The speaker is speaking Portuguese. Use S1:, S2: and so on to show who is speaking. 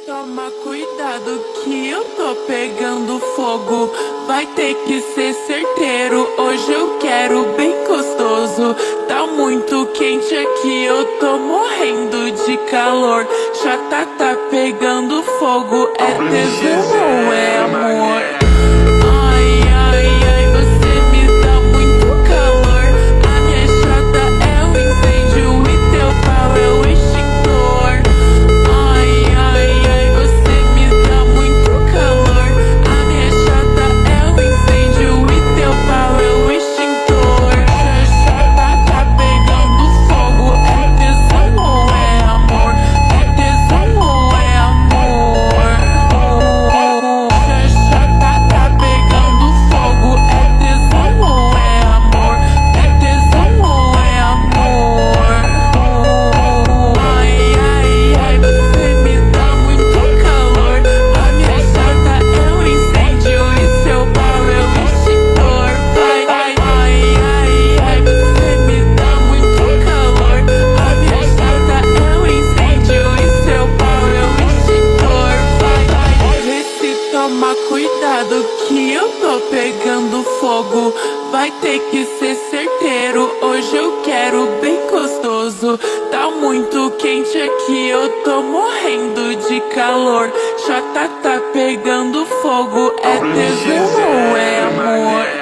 S1: Toma cuidado que eu tô pegando fogo. Vai ter que ser certeiro, hoje eu quero bem gostoso. Tá muito quente aqui, eu tô morrendo de calor. Chata tá pegando fogo, é tesão ou é amor? Ai, ai, ai, você me dá muito calor. A minha chata é o incêndio e teu pau é o extintor. Ai, ai, ai, você me dá muito calor. A minha chata é o incêndio e teu pau é o extintor. Chata tá pegando fogo, é tesão ou é amor? É tesão ou é amor? Chata tá pegando fogo, é tesão ou é amor? É tesão ou é amor? Ai, ai, ai, você me dá muito calor. A minha chata é um incêndio e seu pau é o extintor. Ai, ai, ai, ai, ai, você me dá muito calor. A minha chata é um incêndio e seu pau é o extintor. Vê se toma cuidado que eu tô pegando fogo. Vai ter que ser certeiro, hoje eu quero bem gostoso. Tá muito quente aqui, eu tô morrendo de calor. Chata tá pegando fogo, é tesão ou é amor?